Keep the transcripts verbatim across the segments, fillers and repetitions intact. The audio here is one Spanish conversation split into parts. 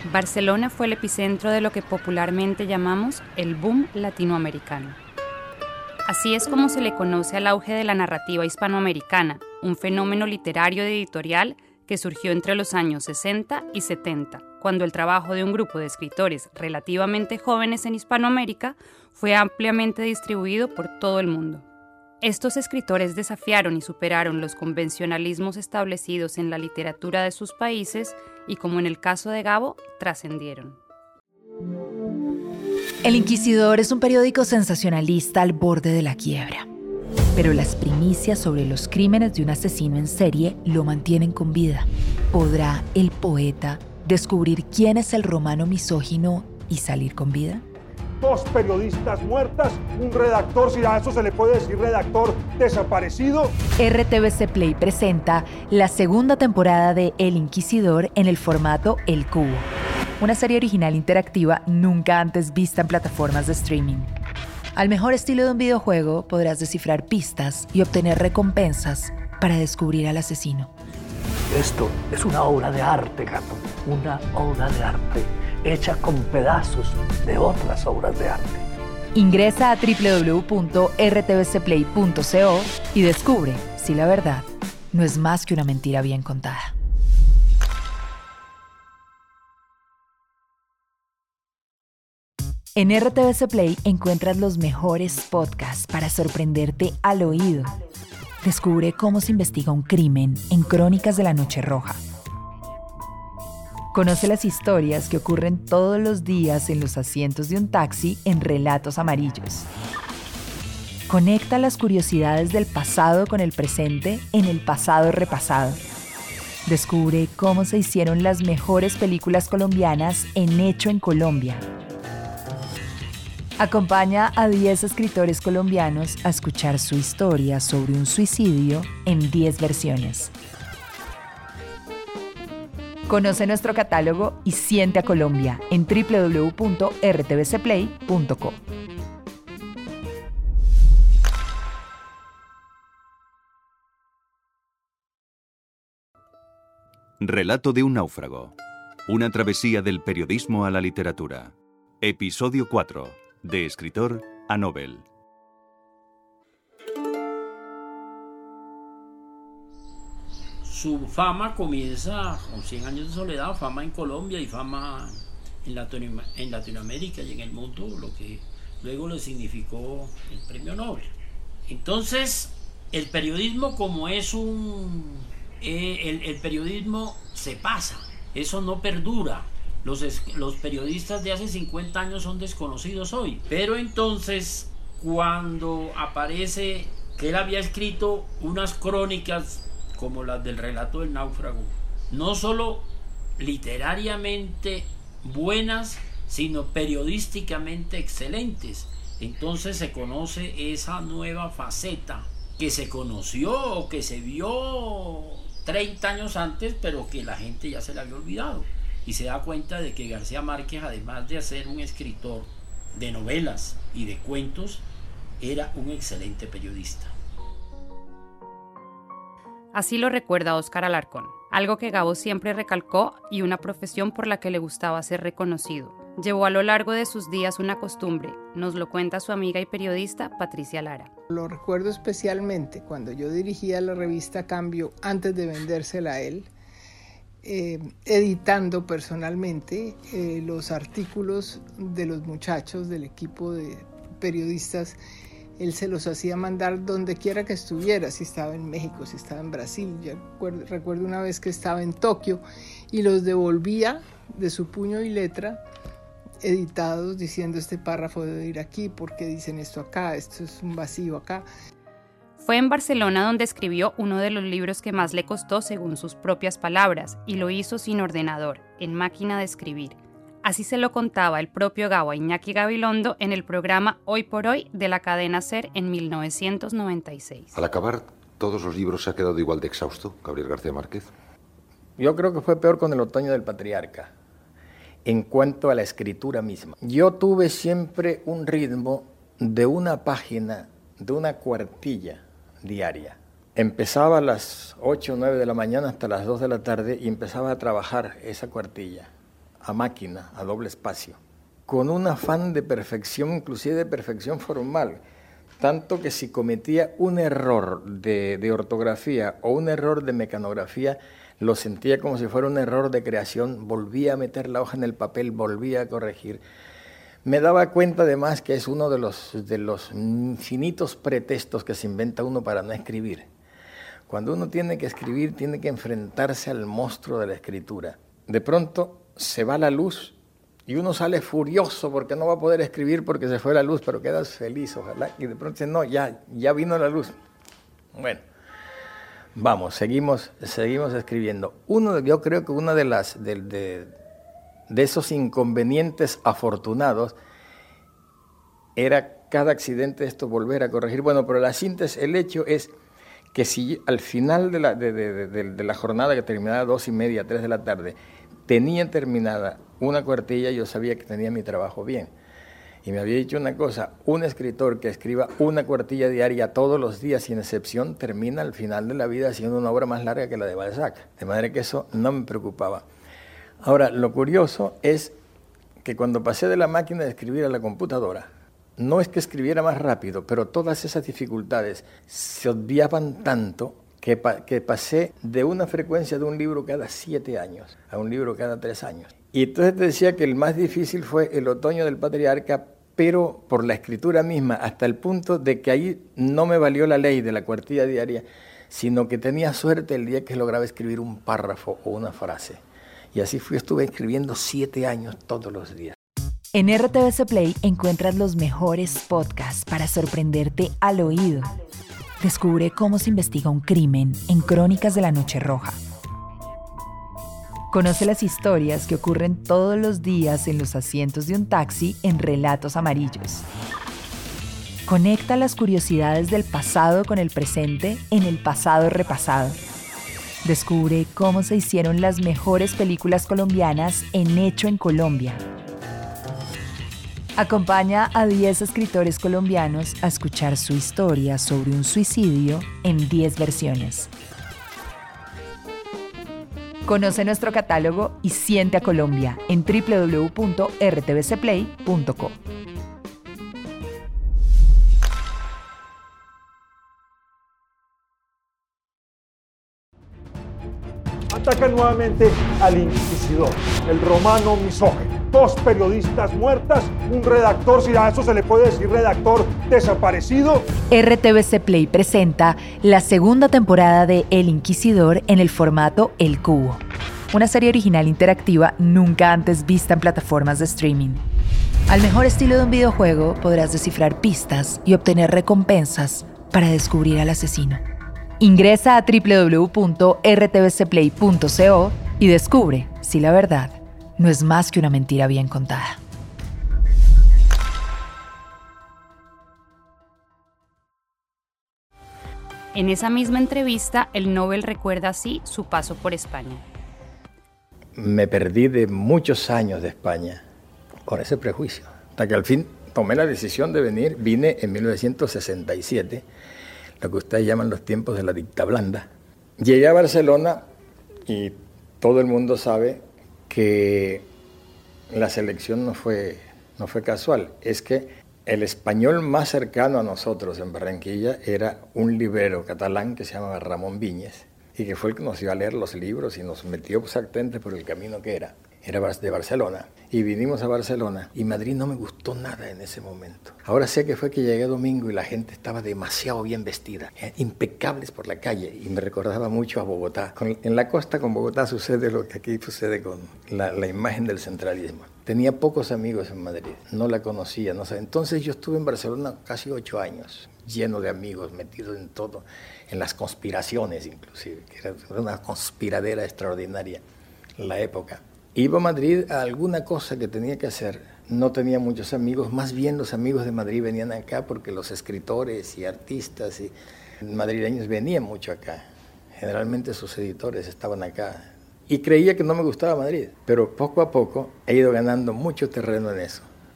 Barcelona fue el epicentro de lo que popularmente llamamos el boom latinoamericano. Así es como se le conoce al auge de la narrativa hispanoamericana, un fenómeno literario y editorial que surgió entre los años sesenta y setenta, cuando el trabajo de un grupo de escritores relativamente jóvenes en Hispanoamérica fue ampliamente distribuido por todo el mundo. Estos escritores desafiaron y superaron los convencionalismos establecidos en la literatura de sus países y, como en el caso de Gabo, trascendieron. El Inquisidor es un periódico sensacionalista al borde de la quiebra. Pero las primicias sobre los crímenes de un asesino en serie lo mantienen con vida. ¿Podrá el poeta descubrir quién es el romano misógino y salir con vida? Dos periodistas muertas, un redactor, si a eso se le puede decir redactor, desaparecido. R T V C Play presenta la segunda temporada de El Inquisidor en el formato El Cubo, una serie original interactiva nunca antes vista en plataformas de streaming. Al mejor estilo de un videojuego, podrás descifrar pistas y obtener recompensas para descubrir al asesino. Esto es una obra de arte, gato. Una obra de arte hecha con pedazos de otras obras de arte. Ingresa a doble u doble u doble u punto r t v c play punto co y descubre si la verdad no es más que una mentira bien contada. En R T V C Play encuentras los mejores podcasts para sorprenderte al oído. Descubre cómo se investiga un crimen en Crónicas de la Noche Roja. Conoce las historias que ocurren todos los días en los asientos de un taxi en Relatos Amarillos. Conecta las curiosidades del pasado con el presente en El Pasado Repasado. Descubre cómo se hicieron las mejores películas colombianas en Hecho en Colombia. Acompaña a diez escritores colombianos a escuchar su historia sobre un suicidio en diez versiones. Conoce nuestro catálogo y siente a Colombia en doble u doble u doble u punto r t v c play punto co. Relato de un náufrago. Una travesía del periodismo a la literatura. Episodio cuatro. De escritor a novel. Su fama comienza con cien años de soledad, fama en Colombia y fama en, Latino, en Latinoamérica y en el mundo, lo que luego le significó el premio Nobel. Entonces, el periodismo como es un... Eh, el, el periodismo se pasa, eso no perdura. Los, los periodistas de hace cincuenta años son desconocidos hoy. Pero entonces, cuando aparece que él había escrito unas crónicas como las del relato del náufrago, no solo literariamente buenas, sino periodísticamente excelentes, entonces se conoce esa nueva faceta que se conoció o que se vio treinta años antes, pero que la gente ya se le había olvidado. Y se da cuenta de que García Márquez, además de ser un escritor de novelas y de cuentos, era un excelente periodista. Así lo recuerda Óscar Alarcón, algo que Gabo siempre recalcó y una profesión por la que le gustaba ser reconocido. Llevó a lo largo de sus días una costumbre, nos lo cuenta su amiga y periodista Patricia Lara. Lo recuerdo especialmente cuando yo dirigía la revista Cambio antes de vendérsela a él, Eh, editando personalmente eh, los artículos de los muchachos del equipo de periodistas. Él se los hacía mandar donde quiera que estuviera, si estaba en México, si estaba en Brasil. Yo recuerdo, recuerdo una vez que estaba en Tokio y los devolvía de su puño y letra editados diciendo: este párrafo debe ir aquí, ¿por qué dicen esto acá? Esto es un vacío acá. Fue en Barcelona donde escribió uno de los libros que más le costó, según sus propias palabras, y lo hizo sin ordenador, en máquina de escribir. Así se lo contaba el propio Gabo a Iñaki Gabilondo en el programa Hoy por Hoy de la cadena SER en mil novecientos noventa y seis. Al acabar todos los libros, ¿se ha quedado igual de exhausto, Gabriel García Márquez? Yo creo que fue peor con El Otoño del Patriarca, en cuanto a la escritura misma. Yo tuve siempre un ritmo de una página, de una cuartilla diaria. Empezaba a las ocho o nueve de la mañana hasta las dos de la tarde y empezaba a trabajar esa cuartilla a máquina, a doble espacio, con un afán de perfección, inclusive de perfección formal, tanto que si cometía un error de, de ortografía o un error de mecanografía, lo sentía como si fuera un error de creación, volvía a meter la hoja en el papel, volvía a corregir. Me daba cuenta además que es uno de los, de los infinitos pretextos que se inventa uno para no escribir. Cuando uno tiene que escribir, tiene que enfrentarse al monstruo de la escritura. De pronto se va la luz y uno sale furioso porque no va a poder escribir porque se fue la luz, pero quedas feliz, ojalá. Y de pronto dice, no, ya, ya vino la luz. Bueno, vamos, seguimos, seguimos escribiendo. Uno, yo creo que uno de, las, de, de, de esos inconvenientes afortunados era cada accidente de esto volver a corregir. Bueno, pero la síntesis, el hecho es que si al final de la, de, de, de, de la jornada, que terminaba a dos y media, tres de la tarde, tenía terminada una cuartilla, yo sabía que tenía mi trabajo bien. Y me había dicho una cosa, un escritor que escriba una cuartilla diaria todos los días, sin excepción, termina al final de la vida haciendo una obra más larga que la de Balzac. De manera que eso no me preocupaba. Ahora, lo curioso es que cuando pasé de la máquina de escribir a la computadora, no es que escribiera más rápido, pero todas esas dificultades se obviaban tanto que, pa que pasé de una frecuencia de un libro cada siete años a un libro cada tres años. Y entonces te decía que el más difícil fue El otoño del patriarca, pero por la escritura misma, hasta el punto de que ahí no me valió la ley de la cuartilla diaria, sino que tenía suerte el día que lograba escribir un párrafo o una frase. Y así fui, estuve escribiendo siete años todos los días. En R T V C Play encuentras los mejores podcasts para sorprenderte al oído. Descubre cómo se investiga un crimen en Crónicas de la Noche Roja. Conoce las historias que ocurren todos los días en los asientos de un taxi en Relatos Amarillos. Conecta las curiosidades del pasado con el presente en El Pasado Repasado. Descubre cómo se hicieron las mejores películas colombianas en Hecho en Colombia. Acompaña a diez escritores colombianos a escuchar su historia sobre un suicidio en diez versiones. Conoce nuestro catálogo y siente a Colombia en doble u doble u doble u punto r t v c play punto co. Atacan nuevamente al inquisidor, el romano misógino. Dos periodistas muertas, un redactor, si a eso se le puede decir redactor, desaparecido. R T V C Play presenta la segunda temporada de El Inquisidor en el formato El Cubo, una serie original interactiva nunca antes vista en plataformas de streaming. Al mejor estilo de un videojuego, podrás descifrar pistas y obtener recompensas para descubrir al asesino. Ingresa a doble u doble u doble u punto r t v c play punto co y descubre si la verdad no es más que una mentira bien contada. En esa misma entrevista, el Nobel recuerda así su paso por España. Me perdí de muchos años de España con ese prejuicio, hasta que al fin tomé la decisión de venir. Vine en mil novecientos sesenta y siete, lo que ustedes llaman los tiempos de la dictablanda. Llegué a Barcelona y todo el mundo sabe que la selección no fue, no fue casual. Es que el español más cercano a nosotros en Barranquilla era un librero catalán que se llamaba Ramón Viñes, y que fue el que nos iba a leer los libros y nos metió exactamente por el camino que era. Era de Barcelona. Y vinimos a Barcelona y Madrid no me gustó nada en ese momento. Ahora sé que fue que llegué domingo y la gente estaba demasiado bien vestida, eh, impecables por la calle, y me recordaba mucho a Bogotá. Con, en la costa con Bogotá sucede lo que aquí sucede con la, la imagen del centralismo. Tenía pocos amigos en Madrid, no la conocía, no sé. Entonces yo estuve en Barcelona casi ocho años, lleno de amigos, metido en todo, en las conspiraciones inclusive, que era una conspiradera extraordinaria en la época. Iba a Madrid a alguna cosa que tenía que hacer. No tenía muchos amigos, más bien los amigos de Madrid venían acá porque los escritores y artistas y madrileños venían mucho acá. Generalmente sus editores estaban acá. Y creía que no me gustaba Madrid, pero poco a poco he ido ganando mucho terreno en eso.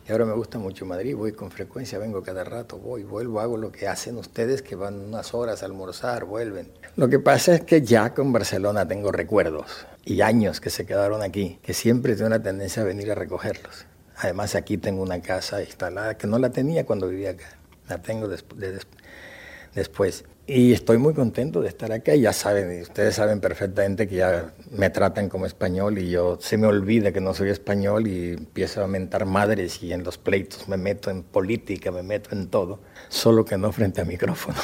Y ahora me gusta mucho Madrid, voy con frecuencia, vengo cada rato, voy, vuelvo, hago lo que hacen ustedes, que van unas horas a almorzar, vuelven. Lo que pasa es que ya con Barcelona tengo recuerdos y años que se quedaron aquí, que siempre tengo una tendencia a venir a recogerlos. Además aquí tengo una casa instalada que no la tenía cuando vivía acá, la tengo desp- de des- después. Y estoy muy contento de estar acá y ya saben, y ustedes saben perfectamente que ya me tratan como español y yo se me olvida que no soy español y empiezo a mentar madres y en los pleitos me meto en política, me meto en todo, solo que no frente a micrófonos.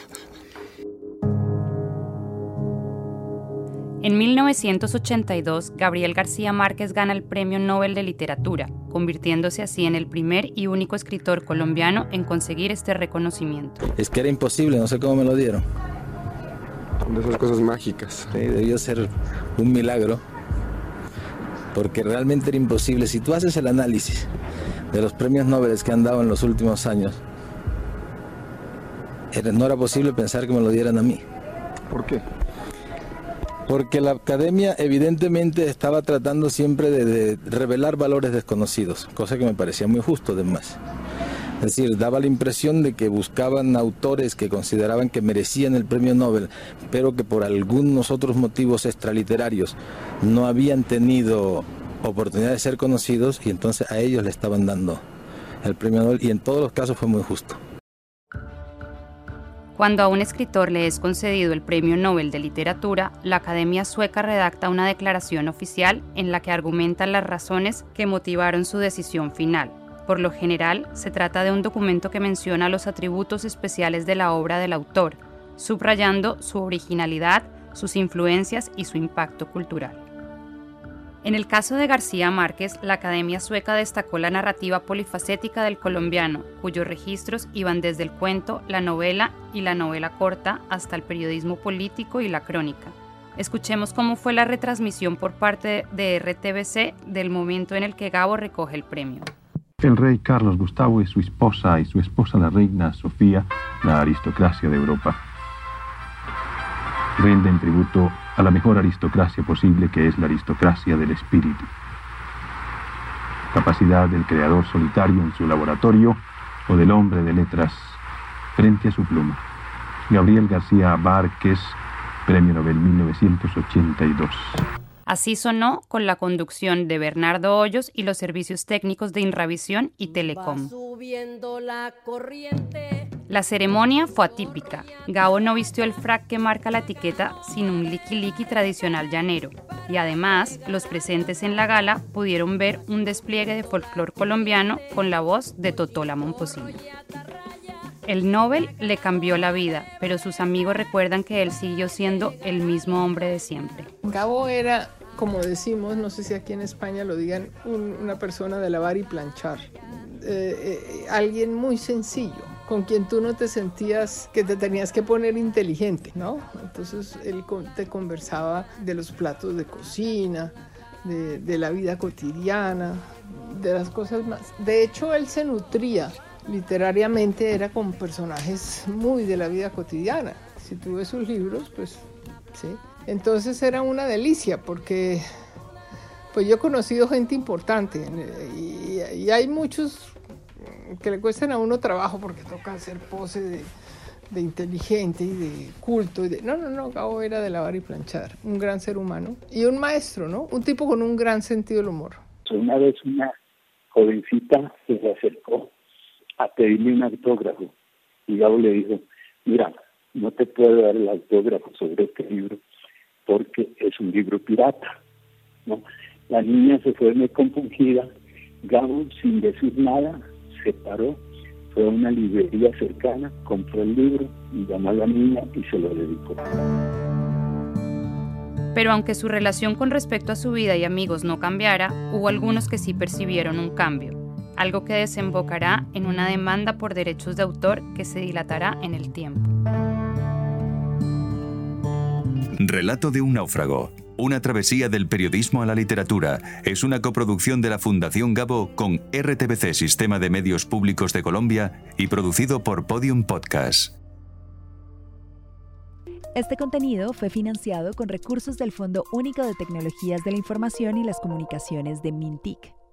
En mil novecientos ochenta y dos, Gabriel García Márquez gana el Premio Nobel de Literatura, convirtiéndose así en el primer y único escritor colombiano en conseguir este reconocimiento. Es que era imposible, no sé cómo me lo dieron. Son de esas cosas mágicas. Sí, debió ser un milagro, porque realmente era imposible. Si tú haces el análisis de los premios Nobel que han dado en los últimos años, era, no era posible pensar que me lo dieran a mí. ¿Por qué? Porque la academia evidentemente estaba tratando siempre de, de revelar valores desconocidos, cosa que me parecía muy justo además. Es decir, daba la impresión de que buscaban autores que consideraban que merecían el premio Nobel, pero que por algunos otros motivos extraliterarios no habían tenido oportunidad de ser conocidos y entonces a ellos le estaban dando el premio Nobel y en todos los casos fue muy justo. Cuando a un escritor le es concedido el Premio Nobel de Literatura, la Academia Sueca redacta una declaración oficial en la que argumenta las razones que motivaron su decisión final. Por lo general, se trata de un documento que menciona los atributos especiales de la obra del autor, subrayando su originalidad, sus influencias y su impacto cultural. En el caso de García Márquez, la Academia Sueca destacó la narrativa polifacética del colombiano, cuyos registros iban desde el cuento, la novela y la novela corta hasta el periodismo político y la crónica. Escuchemos cómo fue la retransmisión por parte de R T V C del momento en el que Gabo recoge el premio. El rey Carlos Gustavo y su esposa y su esposa la reina Sofía, la aristocracia de Europa, rinden tributo a la mejor aristocracia posible, que es la aristocracia del espíritu. Capacidad del creador solitario en su laboratorio o del hombre de letras frente a su pluma. Gabriel García Márquez, Premio Nobel mil novecientos ochenta y dos. Así sonó con la conducción de Bernardo Hoyos y los servicios técnicos de Inravisión y Telecom. La ceremonia fue atípica. Gabo no vistió el frac que marca la etiqueta, sino un liqui-liqui tradicional llanero. Y además, los presentes en la gala pudieron ver un despliegue de folclore colombiano con la voz de Totó la Momposina. El Nobel le cambió la vida, pero sus amigos recuerdan que él siguió siendo el mismo hombre de siempre. Gabo era, como decimos, no sé si aquí en España lo digan, un, una persona de lavar y planchar. Eh, eh, alguien muy sencillo, con quien tú no te sentías que te tenías que poner inteligente, ¿no? Entonces él te conversaba de los platos de cocina, de, de la vida cotidiana, de las cosas más. De hecho, él se nutría literariamente, era con personajes muy de la vida cotidiana. Si tú ves sus libros, pues sí. Entonces era una delicia porque pues yo he conocido gente importante y, y hay muchos que le cuestan a uno trabajo porque toca hacer pose de, de inteligente y de culto. Y de, no, no, no, Gabo era de lavar y planchar. Un gran ser humano y un maestro, ¿no? Un tipo con un gran sentido del humor. Una vez una jovencita se le acercó a pedirle un autógrafo y Gabo le dijo, mira, no te puedo dar el autógrafo sobre este libro porque es un libro pirata, ¿no? La niña se fue muy compungida. Gabo, sin decir nada, se paró, fue a una librería cercana, compró el libro y llamó a la niña y se lo dedicó. Pero aunque su relación con respecto a su vida y amigos no cambiara, hubo algunos que sí percibieron un cambio, algo que desembocará en una demanda por derechos de autor que se dilatará en el tiempo. Relato de un náufrago. Una travesía del periodismo a la literatura es una coproducción de la Fundación Gabo con R T V C Sistema de Medios Públicos de Colombia y producido por Podium Podcast. Este contenido fue financiado con recursos del Fondo Único de Tecnologías de la Información y las Comunicaciones de MINTIC.